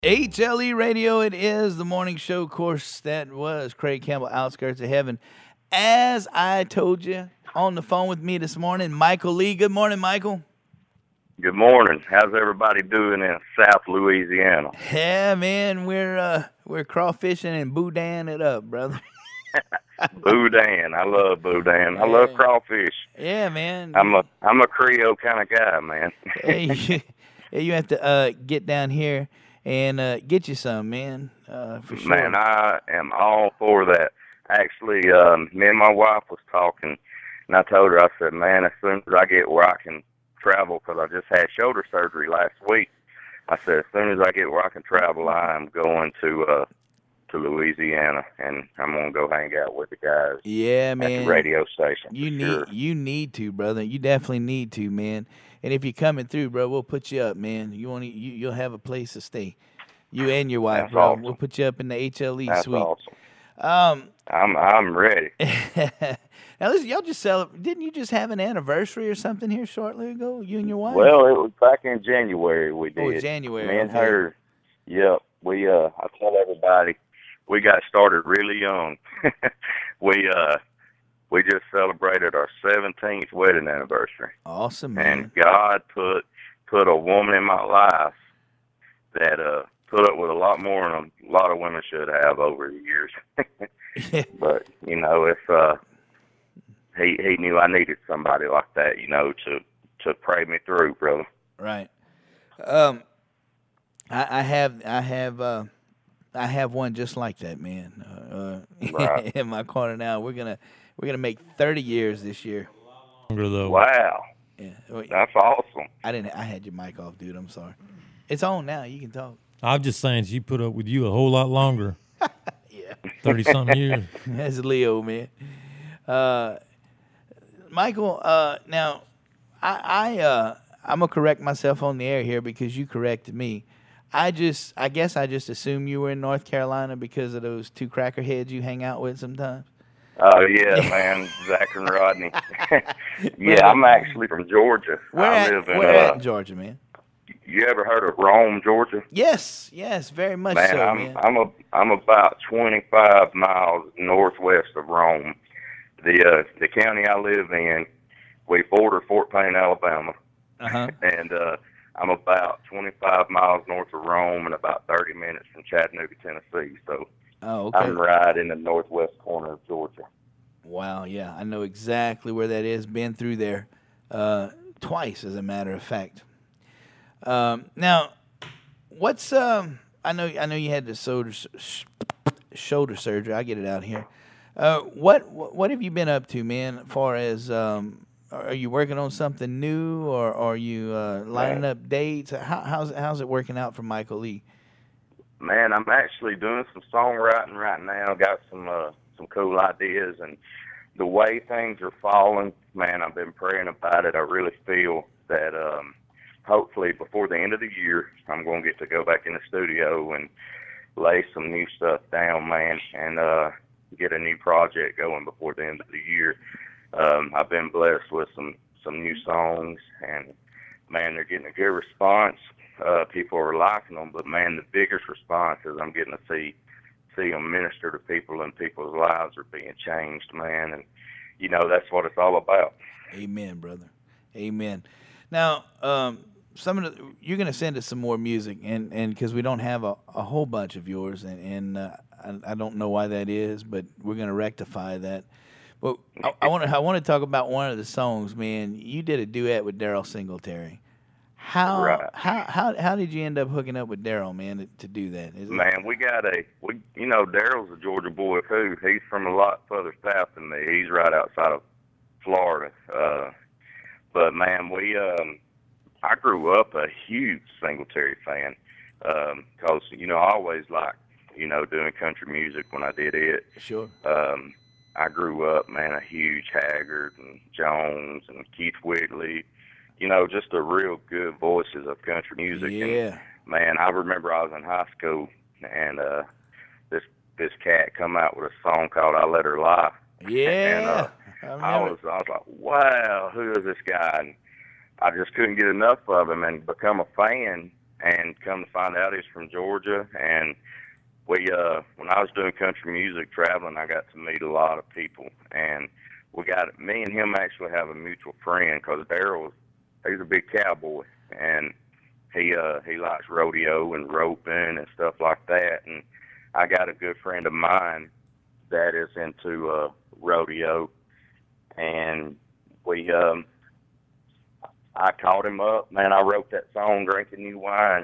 HLE Radio, it is the morning show. Of course, that was Craig Campbell, Outskirts of Heaven. As I told you, on the phone with me this morning, Michael Lee. Good morning, Michael. Good morning. How's everybody doing in South Louisiana? Yeah, man, we're crawfishing and boudin it up, brother. Boudin. I love boudin. I love Yeah, crawfish. yeah, man. I'm a Creole kind of guy, man. Hey, you have to get down here and get you some, man, for Man, sure. I am all for that. Actually, me and my wife was talking, and I told her, I said, man, as soon as I get where I can travel, because I just had shoulder surgery last week, I said, as soon as I get where I can travel, I am going to Louisiana, and I'm gonna go hang out with the guys Yeah, at the man. radio station for You need sure. you need to, brother. You definitely need to, man. And if you're coming through, bro, we'll put you up, man. You'll have a place to stay. You and your wife, That's bro. We'll awesome. put you up in the HLE That's suite. awesome. Um, I'm ready. now listen, y'all just celebrate. Didn't you just have an anniversary or something here shortly ago? You and your wife? Well, it was back in January we Oh, did. January. Me and Okay. her. Yep. I tell everybody we got started really young. we uh we just celebrated our 17th wedding anniversary. Awesome, And man. God put a woman in my life that put up with a lot more than a lot of women should have over the years. Yeah, But, if he knew I needed somebody like that, to pray me through, brother. right. Um, I have one just like that, man. Right. In my corner now. We're gonna make 30 years this year. Longer though. Wow. Yeah. Wait, That's awesome. I didn't. I had your mic off, dude. I'm sorry. It's on now. You can talk. I'm just saying she put up with you a whole lot longer. Yeah. 30 something years. That's Leo, man. Uh, Michael. Now, I'm gonna correct myself on the air here because you corrected me. I guess I just assumed you were in North Carolina because of those two crackerheads you hang out with sometimes. Oh yeah, man, Zach and Rodney. But Yeah, I'm actually from Georgia. I live in where at in Georgia, man? you ever heard of Rome, Georgia? Yes, very much Man, so, I'm man. I'm a I'm about 25 miles northwest of Rome. The county I live in, we border Fort Payne, Alabama, Uh huh. and I'm about 25 miles north of Rome and about 30 minutes from Chattanooga, Tennessee. So Oh, okay. I'm right in the northwest corner of Georgia. Wow, yeah, I know exactly where that is. Been through there twice, as a matter of fact. Now, what's I know you had the shoulder surgery. I get it out here. What have you been up to, man? As far as are you working on something new, or are you lining Man, up dates? How's it working out for Michael Lee? man, I'm actually doing some songwriting right now. Got some cool ideas, and the way things are falling, man, I've been praying about it. I really feel that hopefully before the end of the year, I'm going to get to go back in the studio and lay some new stuff down, man, and get a new project going before the end of the year. I've been blessed with some new songs, and man, they're getting a good response. People are liking them, but man, the biggest response is I'm getting to see them minister to people, and people's lives are being changed, man, and that's what it's all about. Amen, brother. Amen. Now, some of you're gonna send us some more music, and because we don't have a whole bunch of yours, and I don't know why that is, but we're gonna rectify that. But I want to talk about one of the songs, man. You did a duet with Daryl Singletary. Right. How did you end up hooking up with Daryl, man, to do that? Is it Man, Daryl's a Georgia boy too. He's from a lot further south than me. He's right outside of Florida. But man, I grew up a huge Singletary fan. 'Cause I always liked, doing country music when I did it. sure? I grew up, man, a huge Haggard and Jones and Keith Whitley, just the real good voices of country music. And Yeah, man, I remember I was in high school, and this this cat come out with a song called "I Let Her Lie," and yeah. I remember. I was like, wow, who is this guy? And I just couldn't get enough of him and become a fan. and come to find out he's from Georgia. And we, when I was doing country music traveling, I got to meet a lot of people, and me and him actually have a mutual friend because Daryl, he's a big cowboy, and he likes rodeo and roping and stuff like that. And I got a good friend of mine that is into rodeo, and I called him up, man. I wrote that song, Drinking New Wine.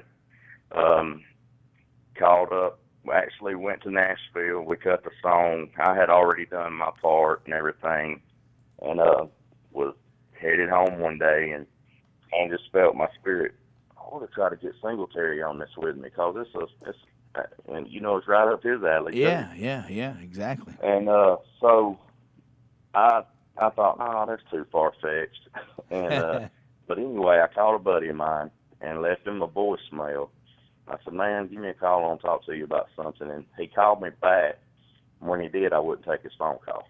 Called up, actually went to Nashville. We cut the song. I had already done my part and everything, and was headed home one day and just felt my spirit. I want to try to get Singletary on this with me because it's and it's right up his alley. Yeah, too. yeah, exactly. And so I thought, no, that's too far fetched. And but anyway, I called a buddy of mine and left him a voicemail. I said, man, give me a call. I want to talk to you about something. And he called me back. When he did, I wouldn't take his phone call.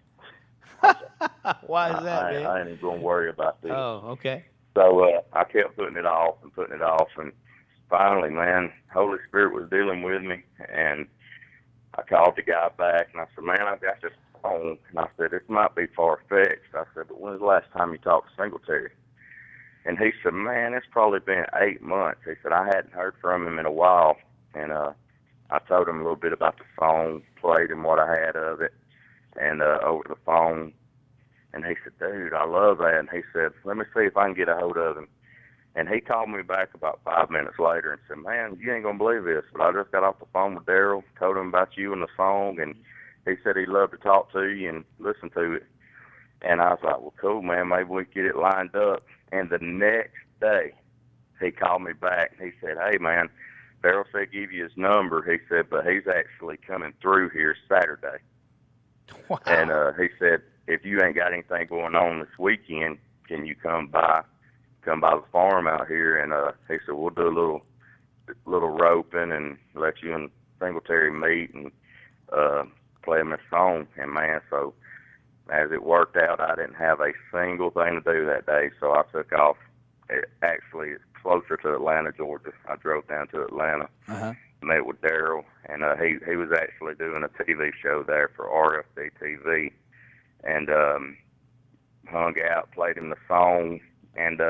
Why is that, man? I ain't even going to worry about this. Oh, okay. So I kept putting it off. And finally, man, Holy Spirit was dealing with me. And I called the guy back, and I said, man, I've got this phone. And I said, this might be far-fetched. I said, but when's the last time you talked to Singletary? And he said, man, it's probably been 8 months. He said, I hadn't heard from him in a while. And I told him a little bit about the song, played him what I had of it, and over the phone. And he said, dude, I love that. And he said, let me see if I can get a hold of him. And he called me back about 5 minutes later and said, man, you ain't going to believe this, but I just got off the phone with Daryl, told him about you and the song, and he said he'd love to talk to you and listen to it. And I was like, well, cool, man, maybe we can get it lined up. And the next day, he called me back, and he said, hey, man, Daryl said give you his number. He said, but he's actually coming through here Saturday. Wow. And he said, if you ain't got anything going on this weekend, can you come by the farm out here? And he said, we'll do a little roping and let you and Singletary meet and play him a song. And, man, so as it worked out, I didn't have a single thing to do that day, so I took off. Actually, it's closer to Atlanta, Georgia. I drove down to Atlanta, met with Daryl, and he was actually doing a TV show there for RFD TV, and hung out, played him the song, and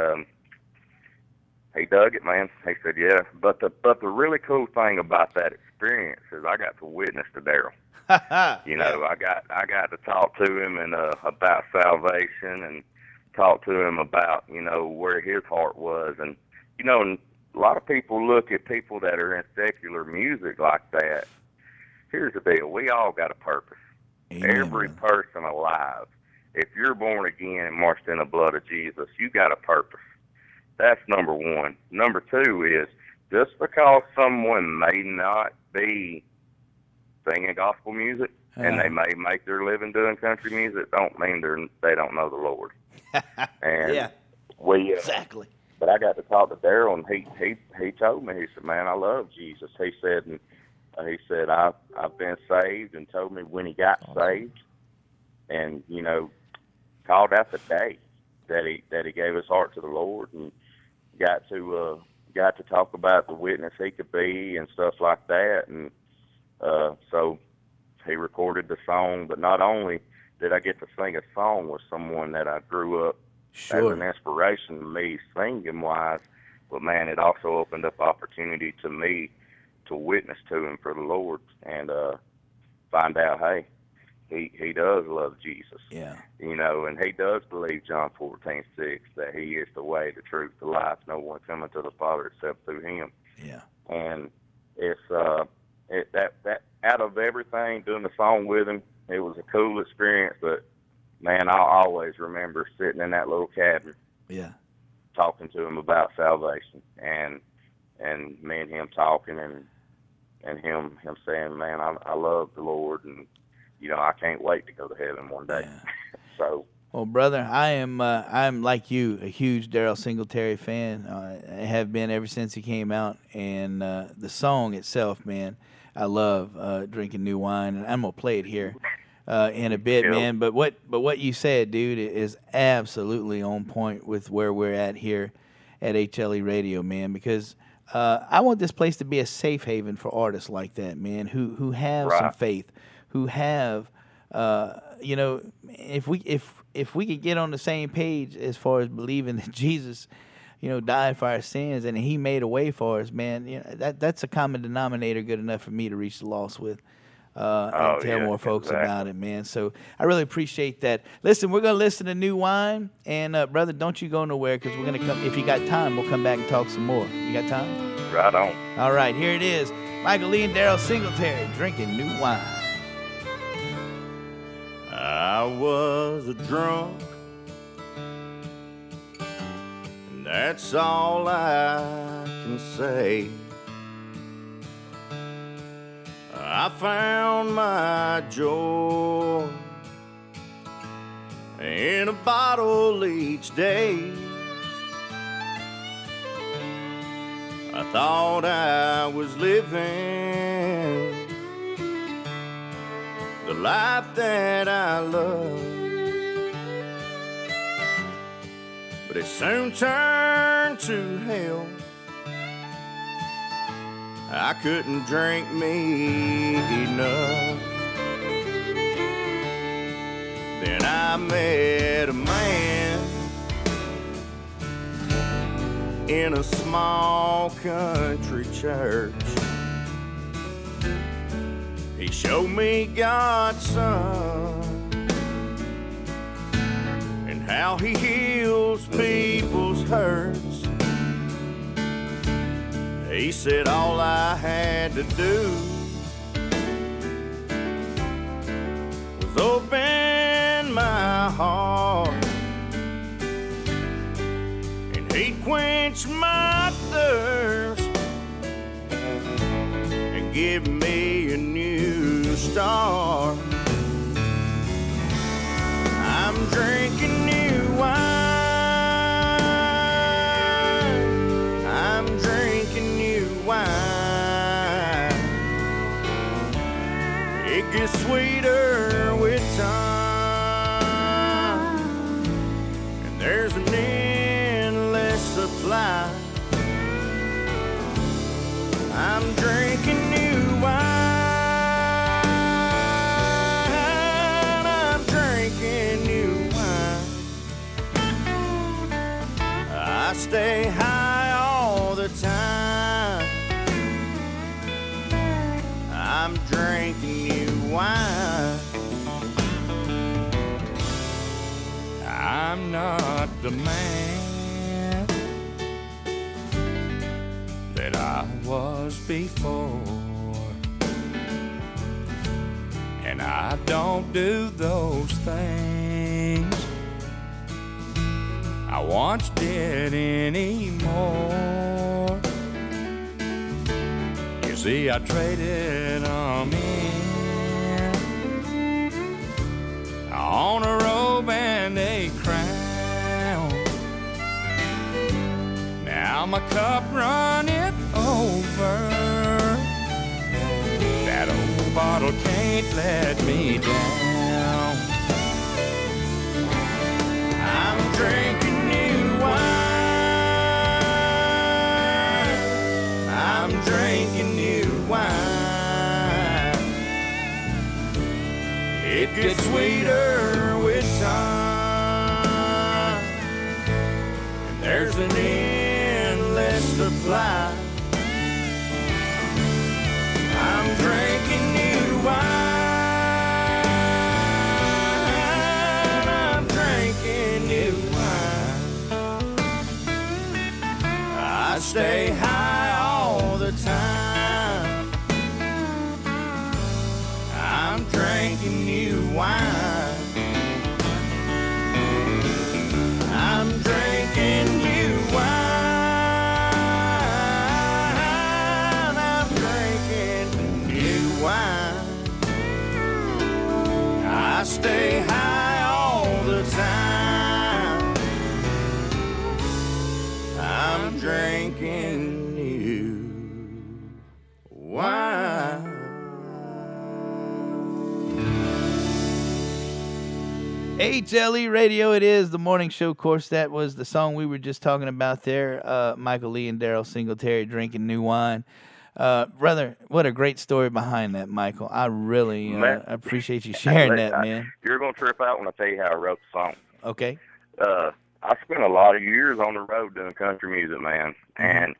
he dug it, man. He said, yeah. But the really cool thing about that experience is I got to witness to Daryl. I got to talk to him and about salvation, and talk to him about where his heart was. And and a lot of people look at people that are in secular music like that. Here's the deal: we all got a purpose. Amen, Every man. person alive, if you're born again and washed in the blood of Jesus, you got a purpose. That's number one. Number two is, just because someone may not be singing gospel music and they may make their living doing country music, don't mean they don't know the Lord. And yeah, we exactly. But I got to talk to Daryl, and he told me, he said, man, I love Jesus. He said I've been saved, and told me when he got saved, and called out the day that he gave his heart to the Lord, and got to talk about the witness he could be and stuff like that. And so he recorded the song. But not only did I get to sing a song with someone that I grew up as an inspiration to me singing wise, but man, it also opened up opportunity to me to witness to him for the Lord, and find out, hey, he does love Jesus. Yeah. And he does believe John 14:6, that he is the way, the truth, the life. No one coming to the Father except through him. Yeah. And it's that out of everything, doing the song with him, it was a cool experience. But man, I'll always remember sitting in that little cabin, talking to him about salvation, and me and him talking, and him saying, man, I love the Lord, and I can't wait to go to heaven one day. Yeah. So, well, brother, I'm like you, a huge Daryl Singletary fan. I have been ever since he came out, and the song itself, man, I love Drinking New Wine, and I'm gonna play it here in a bit, man. But what you said, dude, is absolutely on point with where we're at here at HLE Radio, man. Because I want this place to be a safe haven for artists like that, man, who have some Right. faith, who have, you know, if we could get on the same page as far as believing that Jesus, you know, died for our sins and He made a way for us, man, you know, that's a common denominator good enough for me to reach the lost with. And tell yeah, more folks exactly. about it, man. So I really appreciate that. Listen, we're gonna listen to New Wine, and brother, don't you go nowhere because we're gonna come. If you got time, we'll come back and talk some more. You got time? Right on. All right, here it is. Michael Lee and Daryl Singletary drinking New Wine. I was a drunk, and that's all I can say. I found my joy in a bottle each day. I thought I was living the life that I love, but it soon turned to hell. I couldn't drink me enough. Then I met a man in a small country church. He showed me God's Son and how He heals people's hurts. He said all I had to do was open my heart, and He'd quench my thirst and give me a new start. I'm drinking new wine. I'm drinking new wine. It gets sweeter with time, and there's an endless supply. I'm drinking new wine. I'm drinking new wine. I stay high all the time. I'm drinking new wine. I'm not the man that I was before, and I don't do those things I once did anymore. You see, I traded them in on a robe and a crown. Now my cup runneth over. That old bottle can't let me down. I'm drinking new wine. I'm drinking new wine. It gets sweeter with time, and there's an endless supply. I'm drinking new wine. I'm drinking new wine. I stay high all the time. I'm drinking new wine. I'm drinking new wine. HLE Radio, it is the morning show. Of course, that was the song we were just talking about there. Michael Lee and Daryl Singletary drinking new wine. Brother, what a great story behind that, Michael. I really appreciate you sharing that, man. You're going to trip out when I tell you how I wrote the song. Okay. I spent a lot of years on the road doing country music, man. And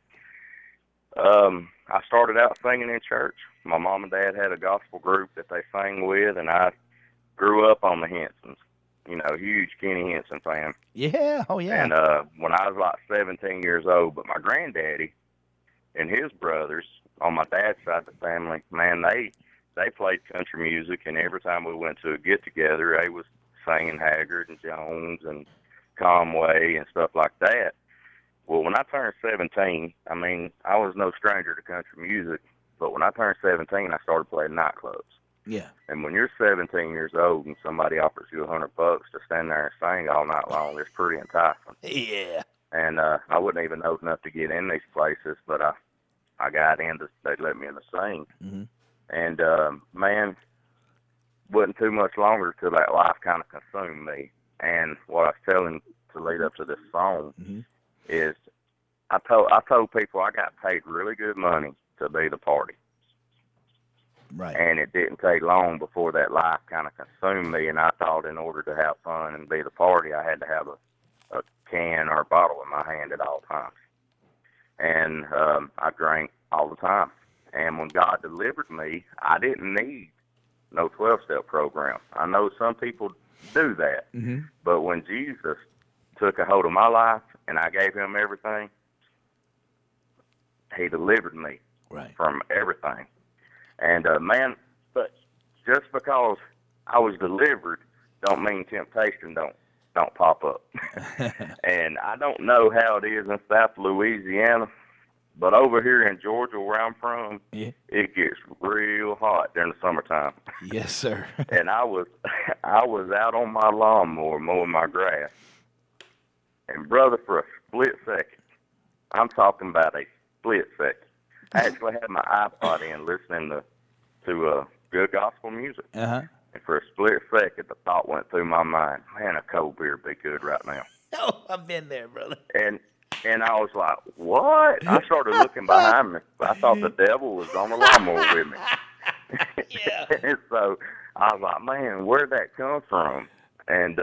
I started out singing in church. My mom and dad had a gospel group that they sang with, and I grew up on the Hensons. You know, huge Kenny Henson fan. Yeah, oh yeah. And when I was like 17 years old, but my granddaddy and his brothers on my dad's side of the family, man, they played country music, and every time we went to a get-together, they was singing Haggard and Jones and Conway and stuff like that. Well, when I turned 17, I mean, I was no stranger to country music, but when I turned 17, I started playing nightclubs. Yeah. And when you're 17 years old and somebody offers you $100 to stand there and sing all night long, it's pretty enticing. Yeah. And I wouldn't even know enough to get in these places, but I got in. They let me in to sing. Mm-hmm. And, man, wasn't too much longer till that life kind of consumed me. And what I was telling to lead up to this song is I told people I got paid really good money to be the party. Right. And it didn't take long before that life kind of consumed me, and I thought in order to have fun and be the party, I had to have a can or a bottle in my hand at all times. And I drank all the time. And when God delivered me, I didn't need no 12-step program. I know some people do that, but when Jesus took a hold of my life and I gave him everything, he delivered me from everything. And, man, but just because I was delivered don't mean temptation don't pop up. And I don't know how it is in South Louisiana, but over here in Georgia where I'm from, it gets real hot during the summertime. Yes, sir. And I was out on my lawnmower mowing my grass. And, brother, for a split second, I'm talking about a split second, I actually had my iPod in listening to good gospel music. Uh-huh. And for a split second, the thought went through my mind, man, a cold beer would be good right now. Oh, I've been there, brother. And I was like, what? I started looking behind me. I thought the devil was on the lawnmower with me. Yeah. And so I was like, man, where'd that come from? And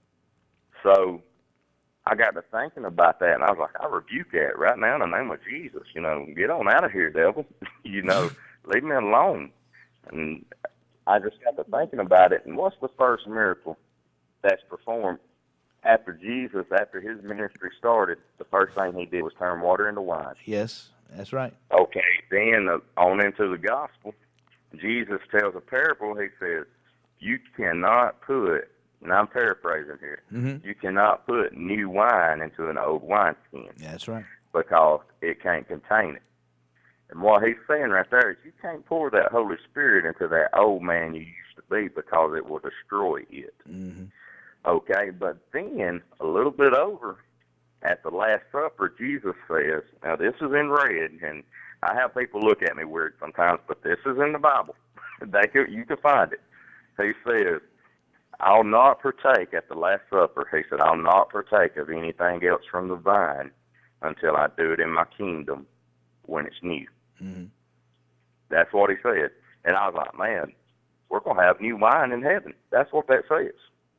so I got to thinking about that, and I was like, I rebuke that right now in the name of Jesus. You know, get on out of here, devil. You know, leave me alone. And I just got to thinking about it, and what's the first miracle that's performed after Jesus, after his ministry started? The first thing he did was turn water into wine. Yes, that's right. Okay, then on into the gospel, Jesus tells a parable. He says, you cannot put, and I'm paraphrasing here, you cannot put new wine into an old wineskin. Yeah, that's right. Because it can't contain it. And what he's saying right there is you can't pour that Holy Spirit into that old man you used to be because it will destroy it. Okay, but then a little bit over at the Last Supper, Jesus says, now this is in red, and I have people look at me weird sometimes, but this is in the Bible. You can find it. He says, I'll not partake at the Last Supper. He said, I'll not partake of anything else from the vine until I do it in my kingdom when it's new. That's what he said. And I was like, man, we're going to have new wine in heaven. That's what that says.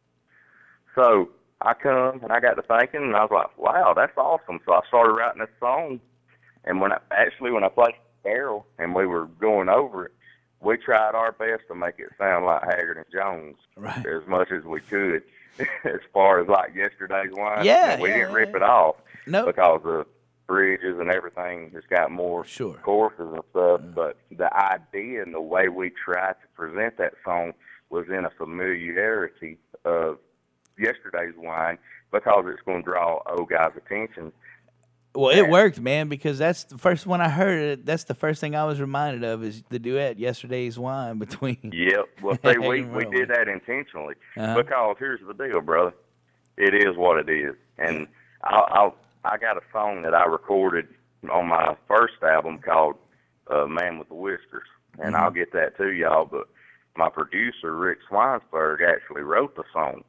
So I come and I got to thinking, and I was like, wow, that's awesome. So I started writing this song. And when I played Carol and we were going over it, we tried our best to make it sound like Haggard and Jones as much as we could, as far as like Yesterday's Wine. Yeah, we didn't rip it off because the bridges and everything just got more choruses and stuff. But the idea and the way we tried to present that song was in a familiarity of Yesterday's Wine because it's going to draw old guys' attention. Well, it worked, man, because that's the first when I heard it. That's the first thing I was reminded of is the duet "Yesterday's Wine" between. Yep. Well, see, we did that intentionally because here's the deal, brother. It is what it is, and I got a song that I recorded on my first album called "Man with the Whiskers," and I'll get that to y'all. But my producer Rick Swinesburg actually wrote the song,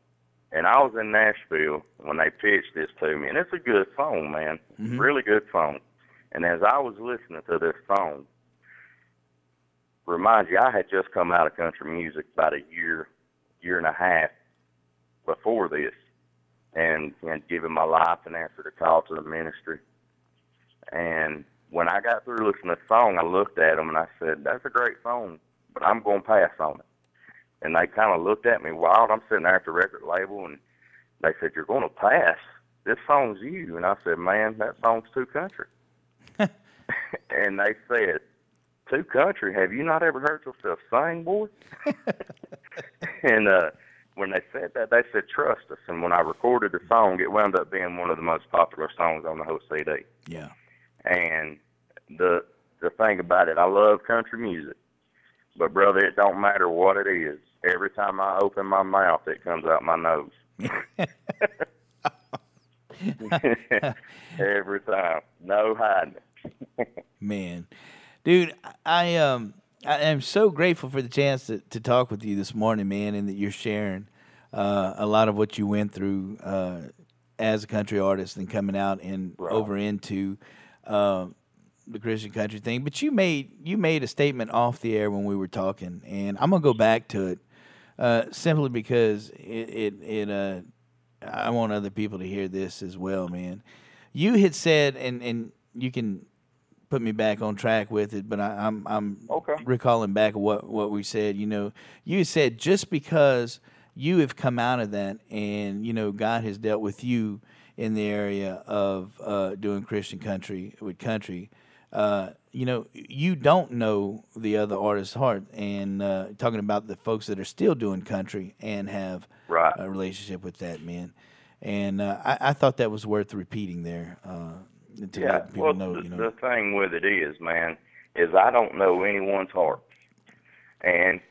And I was in Nashville when they pitched this to me, and it's a good song, man. Really good song. And as I was listening to this song, remind you, I had just come out of country music about a year and a half before this, and given my life and answered a call to the ministry. And when I got through listening to the song, I looked at them and I said, "That's a great song, but I'm going to pass on it." And they kind of looked at me wild. I'm sitting there at the record label, and they said, "You're going to pass? This song's you." And I said, "Man, that song's too country." And they said, "Too country? Have you not ever heard yourself sing, boy?" And when they said that, they said, "Trust us." And when I recorded the song, it wound up being one of the most popular songs on the whole CD. Yeah. And the thing about it, I love country music. But, brother, it don't matter what it is. Every time I open my mouth, it comes out my nose. Every time. No hiding it. Man. Dude, I am so grateful for the chance to talk with you this morning, man, and that you're sharing a lot of what you went through as a country artist and coming out and over into the Christian country thing. But you made a statement off the air when we were talking, and I'm gonna go back to it simply because I want other people to hear this as well, man. You had said, and you can put me back on track with it, but I'm okay. recalling back what we said. You know, you said just because you have come out of that, and you know God has dealt with you in the area of doing Christian country with country. You know, you don't know the other artist's heart, and talking about the folks that are still doing country and have a relationship with that, man. And I thought that was worth repeating there. To let people know, you know. The thing with it is, man, is I don't know anyone's heart, and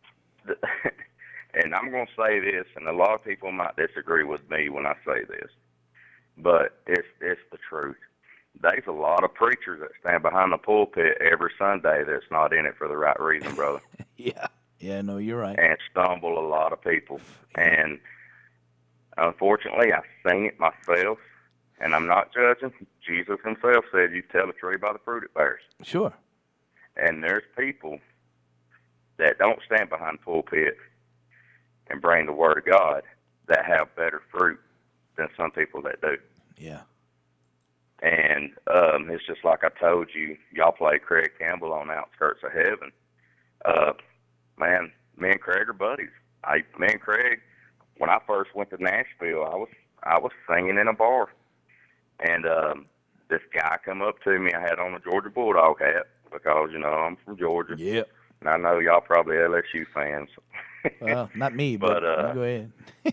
and I'm going to say this, and a lot of people might disagree with me when I say this, but it's the truth. There's a lot of preachers that stand behind the pulpit every Sunday that's not in it for the right reason, brother. Yeah, no, you're right. And stumble a lot of people. And unfortunately, I've seen it myself, and I'm not judging. Jesus himself said, "You tell a tree by the fruit it bears." Sure. And there's people that don't stand behind the pulpit and bring the Word of God that have better fruit than some people that do. Yeah. And it's just like I told you, y'all play Craig Campbell on Outskirts of Heaven. Man, me and Craig are buddies. Me and Craig, when I first went to Nashville, I was singing in a bar. And this guy come up to me. I had on a Georgia Bulldog hat because, you know, I'm from Georgia. Yep. And I know y'all probably LSU fans. Well, not me, but go ahead.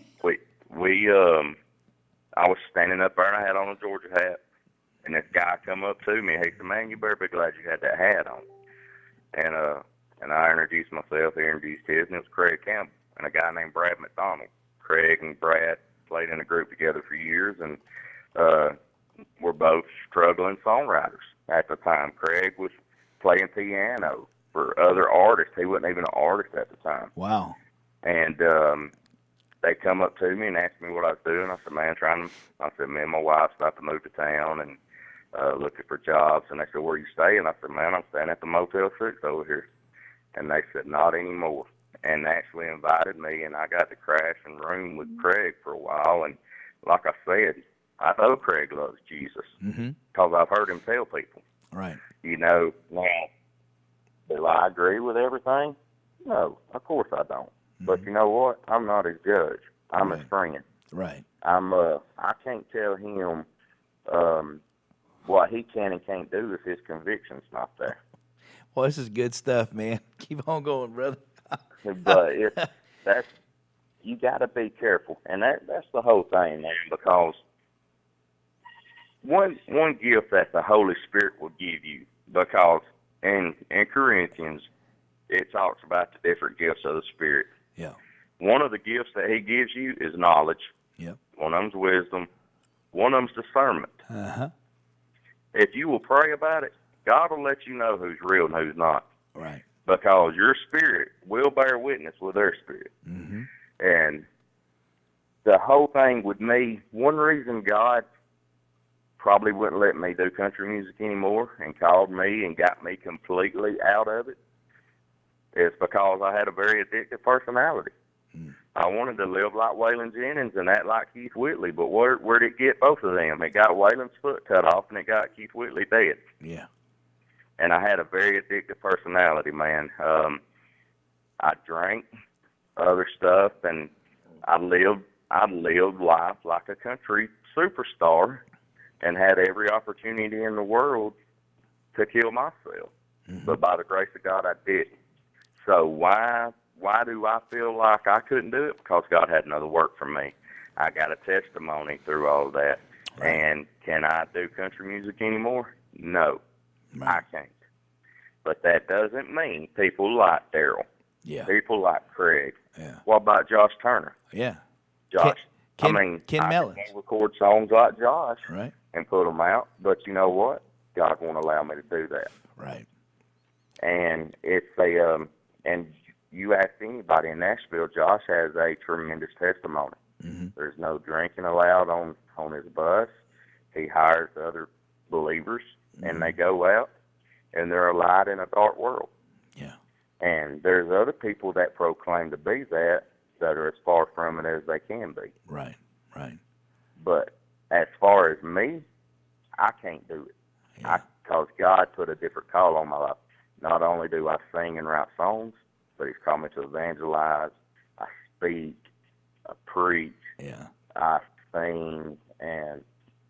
I was standing up there and I had on a Georgia hat. And this guy come up to me. He said, "Man, you better be glad you had that hat on." And I introduced myself. He introduced his, and it was Craig Campbell and a guy named Brad McDonald. Craig and Brad played in a group together for years, and were both struggling songwriters at the time. Craig was playing piano for other artists. He wasn't even an artist at the time. Wow. And they come up to me and asked me what I was doing. I said, I said, "Me and my wife's about to move to town and looking for jobs." And they said, "Where you staying?" I said, "Man, I'm staying at the Motel 6 over here." And they said, "Not anymore." And they actually invited me, and I got to crash and room with Craig for a while. And like I said, I know Craig loves Jesus because I've heard him tell people. Right. You know, now, do I agree with everything? No, of course I don't. But you know what? I'm not his judge. I'm his friend. Right. I can't tell him what he can and can't do if his conviction's not there. Well, this is good stuff, man. Keep on going, brother. But you got to be careful, and that's the whole thing, man. Because one gift that the Holy Spirit will give you, because in Corinthians it talks about the different gifts of the Spirit. Yeah. One of the gifts that He gives you is knowledge. Yep. One of them's wisdom. One of them's discernment. Uh-huh. If you will pray about it, God will let you know who's real and who's not. Right. Because your spirit will bear witness with their spirit. Mm-hmm. And the whole thing with me, one reason God probably wouldn't let me do country music anymore and called me and got me completely out of it is because I had a very addictive personality. I wanted to live like Waylon Jennings and act like Keith Whitley, but where'd it get both of them? It got Waylon's foot cut off and it got Keith Whitley dead. Yeah. And I had a very addictive personality, man. I drank other stuff, and I lived life like a country superstar, and had every opportunity in the world to kill myself. Mm-hmm. But by the grace of God, I didn't. So why do I feel like I couldn't do it? Because God had another work for me. I got a testimony through all of that. Right. And can I do country music anymore? No, right. I can't. But that doesn't mean people like Daryl. Yeah. People like Craig. Yeah. What about Josh Turner? Yeah. Josh. Ken I Mellons. can record songs like Josh, right, and put them out. But you know what? God won't allow me to do that. Right. And it's and you ask anybody in Nashville, Josh has a tremendous testimony. Mm-hmm. There's no drinking allowed on his bus. He hires other believers, mm-hmm. and they go out, and they're a light in a dark world. Yeah. And there's other people that proclaim to be that are as far from it as they can be. Right, right. But as far as me, I can't do it. Yeah. Because God put a different call on my life. Not only do I sing and write songs, but He's called me to evangelize. I speak, I preach, yeah. I sing, and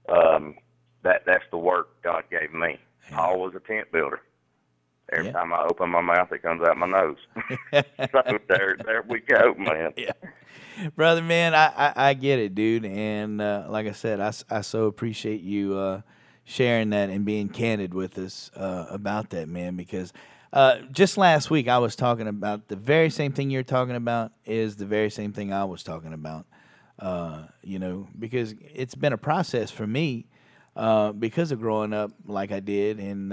that's the work God gave me. Yeah. Paul was a tent builder. Every time I open my mouth, it comes out my nose. So there we go, man. Yeah. Brother, man, I get it, dude. And like I said, I so appreciate you sharing that and being candid with us about that, man, because just last week I was talking about the very same thing you're talking about is the very same thing I was talking about, because it's been a process for me. Because of growing up like I did, and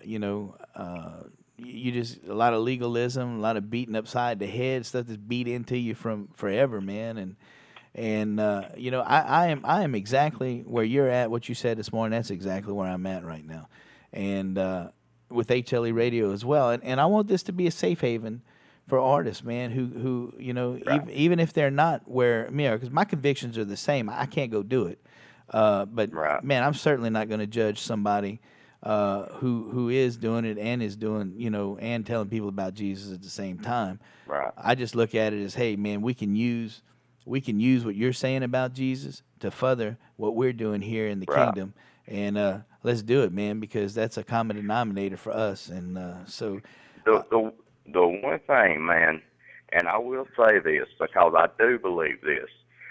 you just a lot of legalism, a lot of beating upside the head, stuff that's beat into you from forever, man. And I am exactly where you're at. What you said this morning, that's exactly where I'm at right now, and with HLE Radio as well. And I want this to be a safe haven for artists, man, who right. even if they're not where me are, because my convictions are the same. I can't go do it. But right. man, I'm certainly not going to judge somebody who is doing it and is doing, and telling people about Jesus at the same time. Right. I just look at it as, hey, man, we can use what you're saying about Jesus to further what we're doing here in the right. kingdom, and let's do it, man, because that's a common denominator for us. And so the one thing, man, and I will say this because I do believe this,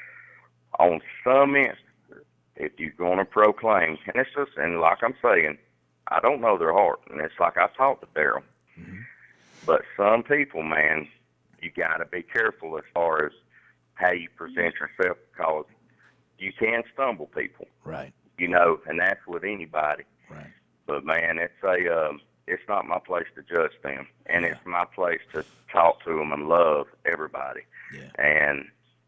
on some instances, if you're going to proclaim, and like I'm saying, I don't know their heart, and it's like I talked to Daryl. Mm-hmm. But some people, man, you got to be careful as far as how you present yourself, because you can stumble people. Right. And that's with anybody. Right. But man, it's not my place to judge them, and yeah. it's my place to talk to them and love everybody. Yeah. And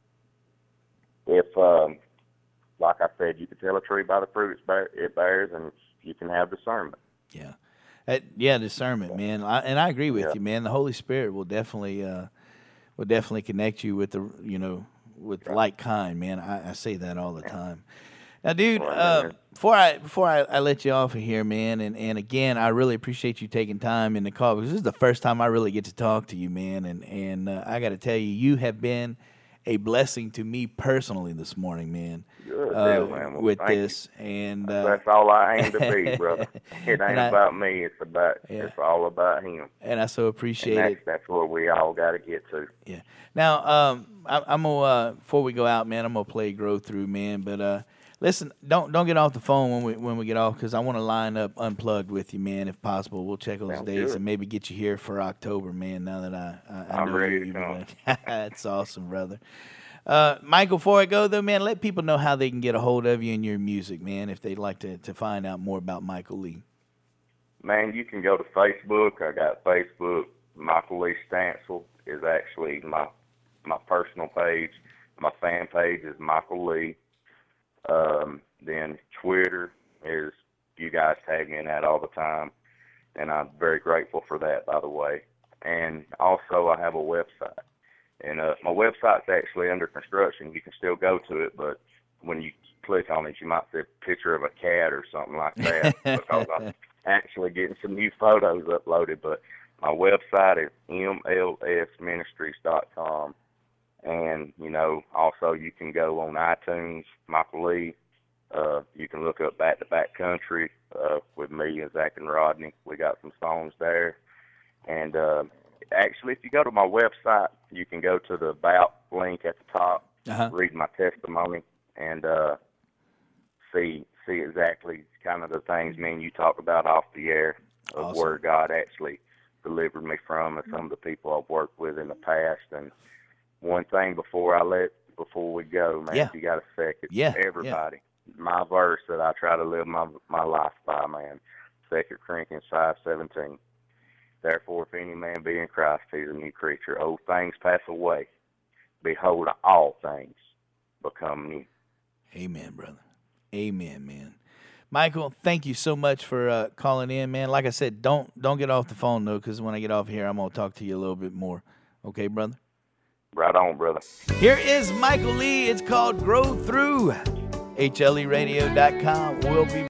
if like I said, you can tell a tree by the fruit it bears, and you can have discernment. Yeah. Discernment, man. I agree with yeah. you, man. The Holy Spirit will definitely connect you with the with right. like kind, man. I say that all the time. Now, dude, before I let you off of here, man, and again, I really appreciate you taking time in the call, because this is the first time I really get to talk to you, man, and I got to tell you, you have been a blessing to me personally this morning, man. Good deal, man. Well, with this, and that's all I aim to be, brother. It ain't about me. It's all about Him. And I so appreciate it. That's where we all got to get to. Yeah. Now, I'm gonna before we go out, man, I'm gonna play Grow Through, man. But listen, don't get off the phone when we get off, because I want to line up Unplugged with you, man, if possible. We'll check those days good. And maybe get you here for October, man. Now that I'm know ready you to come. That's awesome, brother. Michael, before I go though, man, let people know how they can get a hold of you and your music, man, if they'd like to find out more about Michael Lee. Man, you can go to Facebook. I got Facebook. Michael Lee Stansel is actually my personal page. My fan page is Michael Lee. Then Twitter is, you guys tag me in that all the time, and I'm very grateful for that, by the way. And also I have a website, and my website's actually under construction. You can still go to it, but when you click on it, you might see a picture of a cat or something like that because I'm actually getting some new photos uploaded. But my website is mlsministries.com. And, also you can go on iTunes, Michael Lee. You can look up Back to Back Country with me and Zach and Rodney. We got some songs there. And actually, if you go to my website, you can go to the About link at the top, read my testimony, and see exactly kind of the things me and you talk about off the air of awesome. Where God actually delivered me from and some of the people I've worked with in the past. And one thing before we go, man, if you got a second, everybody, my verse that I try to live my life by, man, 2 Corinthians 5:17. Therefore, if any man be in Christ, he's a new creature. Old things pass away. Behold, all things become new. Amen, brother. Amen, man. Michael, thank you so much for calling in, man. Like I said, don't get off the phone, though, because when I get off here, I'm going to talk to you a little bit more. Okay, brother? Right on, brother. Here is Michael Lee. It's called Grow Through. HLEradio.com. We'll be